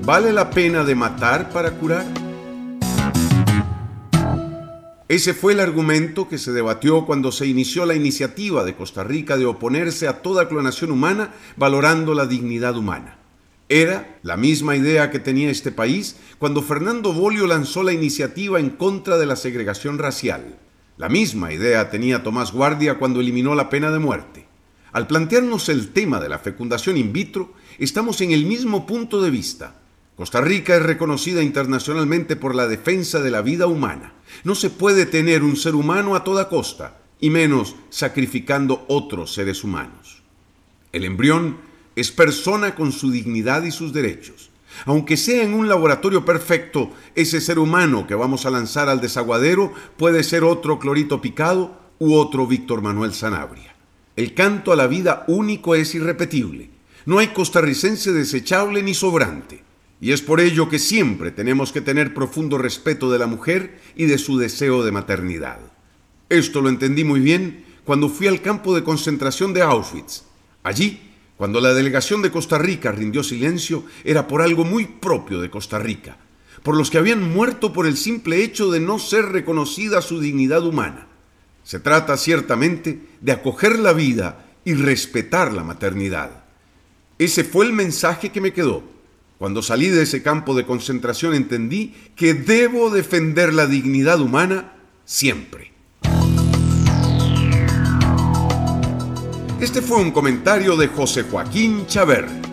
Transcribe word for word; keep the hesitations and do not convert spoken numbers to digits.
¿Vale la pena de matar para curar? Ese fue el argumento que se debatió cuando se inició la iniciativa de Costa Rica de oponerse a toda clonación humana, valorando la dignidad humana. Era la misma idea que tenía este país cuando Fernando Bolio lanzó la iniciativa en contra de la segregación racial. La misma idea tenía Tomás Guardia cuando eliminó la pena de muerte. Al plantearnos el tema de la fecundación in vitro, estamos en el mismo punto de vista. Costa Rica es reconocida internacionalmente por la defensa de la vida humana. No se puede tener un ser humano a toda costa, y menos sacrificando otros seres humanos. El embrión es persona con su dignidad y sus derechos. Aunque sea en un laboratorio perfecto, ese ser humano que vamos a lanzar al desaguadero puede ser otro Clorito Picado u otro Víctor Manuel Sanabria. El canto a la vida único es irrepetible. No hay costarricense desechable ni sobrante. Y es por ello que siempre tenemos que tener profundo respeto de la mujer y de su deseo de maternidad. Esto lo entendí muy bien cuando fui al campo de concentración de Auschwitz. Allí, cuando la delegación de Costa Rica rindió silencio, era por algo muy propio de Costa Rica, por los que habían muerto por el simple hecho de no ser reconocida su dignidad humana. Se trata ciertamente de acoger la vida y respetar la maternidad. Ese fue el mensaje que me quedó. Cuando salí de ese campo de concentración entendí que debo defender la dignidad humana siempre. Este fue un comentario de José Joaquín Chaver.